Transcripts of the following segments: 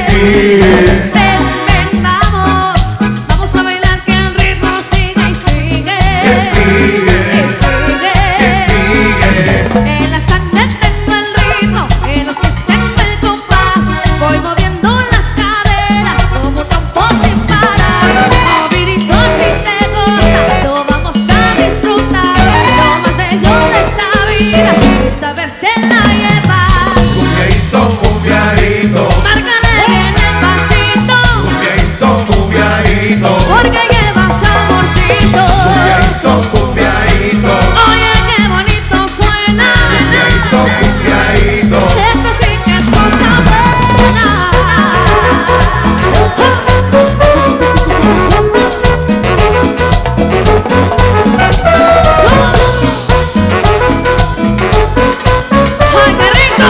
sigue. Ven, ven, vamos, vamos a bailar que el ritmo sigue y sigue. Que sigue. Que sigue. Que sigue. En la sangre tengo el ritmo, en los pies tengo el compás. Voy moviendo las caderas como trompo sin parar. Movidito así se goza, lo vamos a disfrutar. Lo más bello de esta vida es sabérsela llevar. Cumbiaito, cumbiaito. Márcale bien el pasito, Cumbiaito, cumbiaito. porque lleva saborcito. Cumbiaito, cumbiaito. Oye, qué bonito suena. Cumbiaito, cumbiaito. Esto sí que es cosa buena. ¡Ay, qué rico!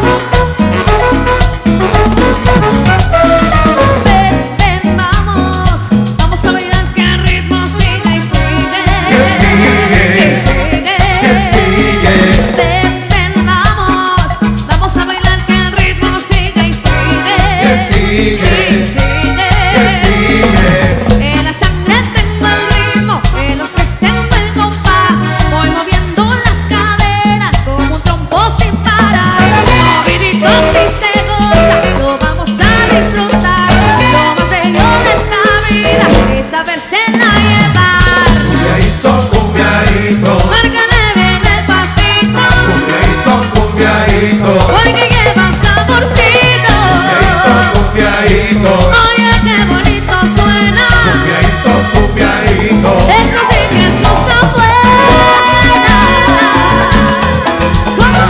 Ven, ven, vamos, vamos a bailar que el ritmo sigue y sigue. Que sigue. Que sigue. Que sigue. Ven, ven, vamos, vamos a bailar que el ritmo sigue y sigue. Que sigue. Y sigue. Que sigue. En la sangre tengo el ritmo, en los pies tengo el compás. Voy moviendo las caderas como un trompo sin parar. Movidito si se goza, lo vamos a disfrutar. Lo más bello de esta vida es sabérsela llevar. Cumbiaito, cumbiaito. Márcale bien el pasito, Cumbiaito, cumbiaito. porque lleva saborcito. Cumbiaito, Oye, qué bonito suena. cumbiaito, cumbiaito. Esto sí que es cosa buena. ¿Cómo?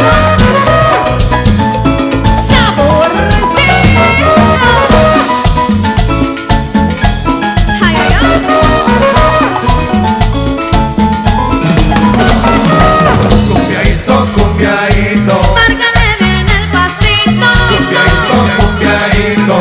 Saborcito. Ay, ay, ay. Cumbiaito, cumbiaito. Márcale bien el pasito. Cumbiaito, cumbiaito.